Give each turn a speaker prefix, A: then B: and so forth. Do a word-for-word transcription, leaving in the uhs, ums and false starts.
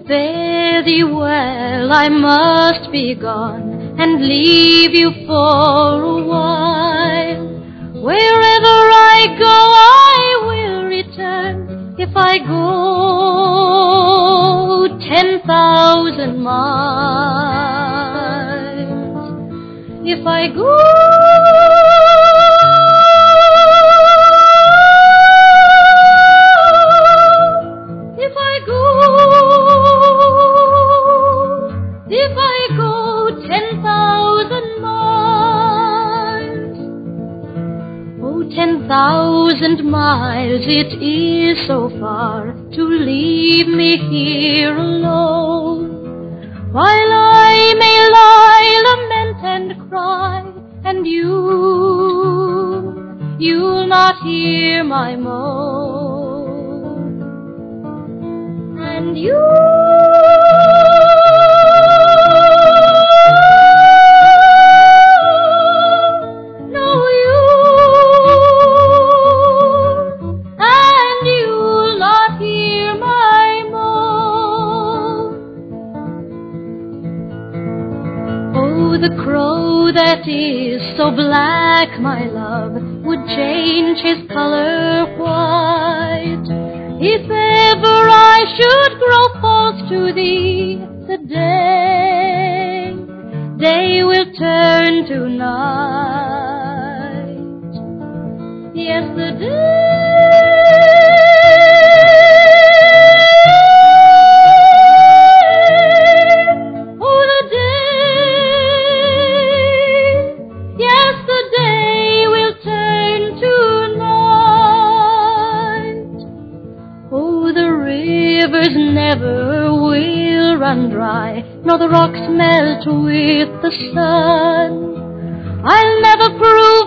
A: fare thee well, I must be gone and leave you for a while. Wherever I go, I will return. If I go ten thousand miles, if I go If I go, if I go ten thousand miles, oh, ten thousand miles, it is so far to leave me here alone, while I may lie, lament and cry, and you, you'll not hear my moan. And you, no you, and you'll not hear my moan. Oh, the crow that is so black, my love, would change his color white. If ever I should grow false to thee, the day, day will turn to night. Yes, the day, oh, the day, yes, the day will turn to night. Oh, the rivers never will run dry, nor the rocks melt with the sun. I'll never prove